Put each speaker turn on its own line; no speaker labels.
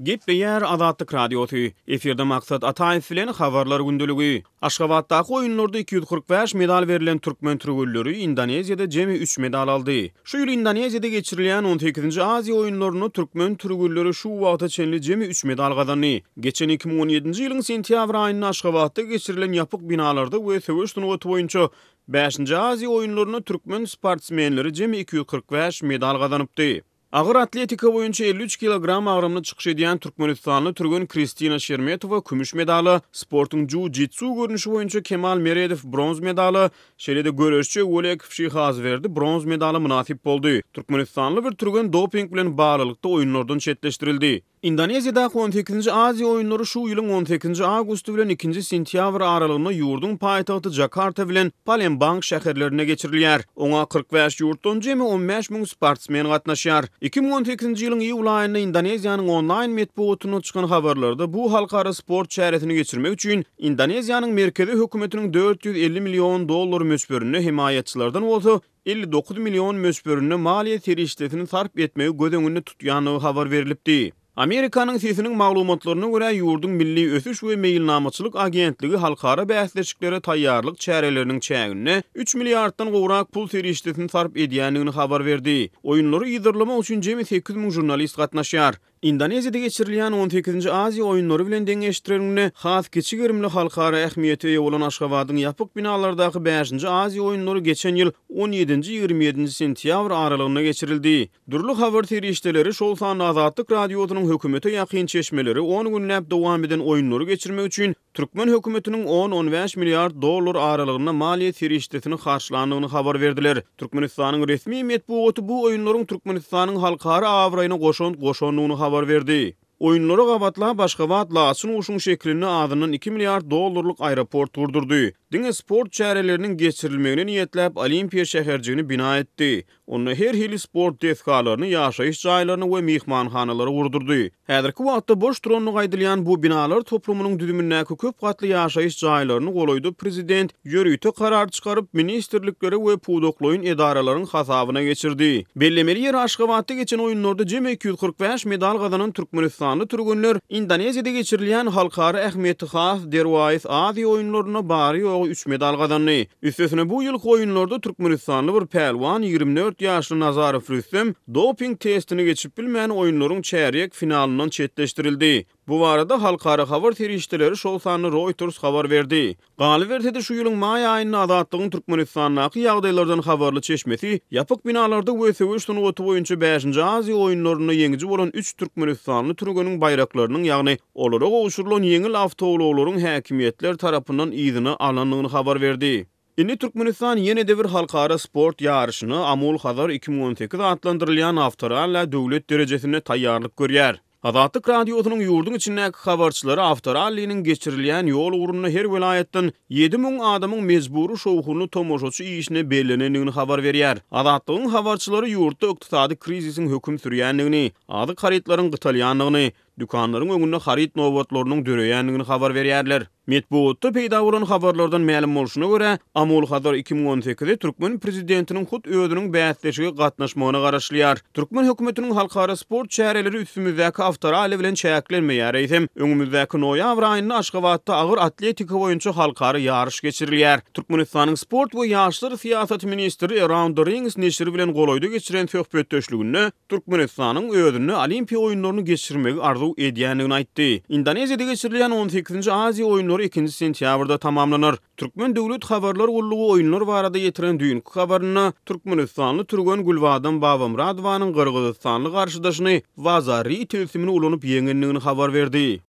Gepleyer Azatlyk radiosu. Eferde maksat Ataýew bilen habarlar gündüligi. Aşgabatdaky oýunlarda 245 medal berilen türkmen türgülleri Indoneziýada jemi 3 medal aldy. Şu ýyl Indoneziýada geçirilen 18-nji Aziýa oýunlaryna türkmen türgülleri şu wagta çenli jemi 3 medal gazandy. Geçen 2017-nji ýylyň sentýabr aýynda Aşgabatda geçirilen ýapyk binalarda we söwüş tunugaty boýunça 5-nji Aziýa oýunlaryna türkmen sportsmenleri jemi 245 medal gazanypdy. Agyr atletika boýunça 53 kilogram agrymny çykyş edýän Türkmenistanly türgün Kristina Şermetowa kümüş medaly, sportyň jiu-jitsu görnüşi boýunça Kemal Meredow bronz medaly, şeýle-de göreşçi Oleg Şyhazverdi bronz medaly munasip boldy. Türkmenistanly bir türgün doping bilen baglykda oýunlardan çetleşdirildi. Indoneziýada 18-nji Aziýa oýunlary şu ýylyň 18-nji awgusty bilen 2-nji sentýabr aralygyna ýurdun paýtagty Jakarta bilen Palembang şäherlerine geçirilýär. Oňa 45 ýurtdan jemi 15.000 sportsmen gatnaşýar. 2018-nji ýylyň iýul aýynda Indoneziýanyň online medeniýetine çykan habarlarda bu halkara sport çäretini geçirmek üçin Indoneziýanyň merkezi hökümetiniň 450 million dollar möçberini himayetçilerden bolsa 59 million möçberini maliýe terişletini sarp etmegi gödeňinde tutýanyny habar berilipdi. Amerikanyň sesiniň maglumatlaryna görä ýurdun milli ösüş we meýilnamaçylyk agentligi halkara bäsleşiklere taýýarlyk çäreleriniň çägine 3 milliarddan gowrak pul terişletini sarp edýändigini habar berdi. Oýunlary ýygyrlamak üçin jemi 8.000 jurnalist gatnaşýar. Indoneziýada geçirilýän 18-nji Aziýa oýunlary bilen deňeşdirilmegine has kiçik erimli halkara ähmiýeti ýa bolan Aşgabatyň ýapyk binalardaky 5-nji Aziýa oýunlary geçen ýyl 17-nji 27-nji sentýabr aralygyna geçirildi. Durly habar terişdeleri şol sany Azatlyk radiosynyň hökümete ýakyn çeşmeleri 10 günläp dowam eden oýunlary geçirmek üçin Türkmen hökümetiniň 10-15 milliard dollar aralygyna maliýe terişdetini karşylandygyny habar berdiler. Türkmenistanyň resmi medeniýeti bu oýunlaryň Türkmenistanyň halkara awraýyna goşandygyny habar berdi. Oýunlara gabatla Başgabat Laçyn uşun şeklini adynyň 2 milliard dollarlyk aeroport gurdurdy. Diňe sport çäreleriniň geçirilmegine niýetlep Olimpiýa şäherjigini bina etdi. Onu her hili sport deskalaryny, ýaşaýyş jaýlaryny we mehmanhanalary gurdurdy. Häzirki wagtda boş duranlyk aýdylýan bu binalar toplumynyň düzümindäki köp gatly ýaşaýyş jaýlaryny golaýdy. Prezident ýörüýte karar çykaryp ministrliklere we pudokloýun edaralaryň hasabyna geçirdi. Bellemeli ýer Aşgabatda geçen oýunlarda jemi 245 medal gazanan Türkmenistanly türgünler Indoneziýada geçirilýän halkara ähmiýeti has derwayis Aziýa oýunlaryna bary 3 medal gazandy. Üstesine bu ýyl oýunlarda Türkmenistanly bir pelwan 24 ýaşly Nazarov Rüstem doping testini geçip bilmän oýunlaryň çärik finalyndan çetleşdirildi. Bu barada halkara habar terişdeleri şol sany Reuters habar berdi. Galy berdi şu ýylyň maý aýynda Azatlygyň Türkmenistandaky ýagdaýlardan habarly çeşmesi ýapyk binalarda we söwüş tunugaty boýunça 5-nji Aziýa oýunlaryna ýeňiji bolan 3 Türkmenistanly türgüniň bayraklarynyň ýagny olara gowşurylan ýeňil awtowlaryň häkimiýetler tarapyndan ýygyny alanlygyny habar berdi. Indi Türkmenistan ýene-de bir halkara sport ýarışyny Amul Hazar 2018 adlandyrylýan Awstraliýa döwlet derejesine taýýarlyk görýär. Azatlyk radiosynyň ýurdun içindäki habarçylary Awstraliýanyň geçirilýän ýol ugruna her welaýatdan 7.000 adamyň mezburi şowhuny tomoşaçy işine bellenendigini habar berýär. Azatlygyň habarçylary ýurtda ykdysady krizisiň höküm sürýändigini, ady haritlaryň gytalýanlygyny, dükanlaryň öňünde harit nowbatlarynyň döreýändigini habar berýärler. Medeniýetde peýda bolan habarlardan ma'lum bolşuna görä, Amul Hazar 2018-de Türkmen prezidentiniň hut özüniň bäsleşige gatnaşmagyna garaşlýar. Türkmen hökümetiniň halkara sport çäreleri üstümizdäki Awstraliýa bilen çäklenmeýär eýsem, öňümizdäki noýabr aýynda Aşgabatda agyr atletika boýunça halkara ýarış geçirilýär. Türkmenistanyň sport we ýaşlar siýasat ministri Around the Rings neşri bilen golaýda geçiren söhbetdeşliginde Türkmenistanyň özüni Olimpiýa oýunlaryny geçirmegi arzu edýändigini aýtdy. Indoneziýada geçirilýän 18-nji Aziýa oýunlary 2-nji sentýabrda tamamlanar. Türkmen döwlet habarlar gullugy oýunlar barada ýetiren düýünki habaryna Türkmenistanly türgün Gulbadan Babamradowanyň Gyrgyzstanly garşydaşyny Vazary tilsimini ulanyp ýeňendigini habar berdi.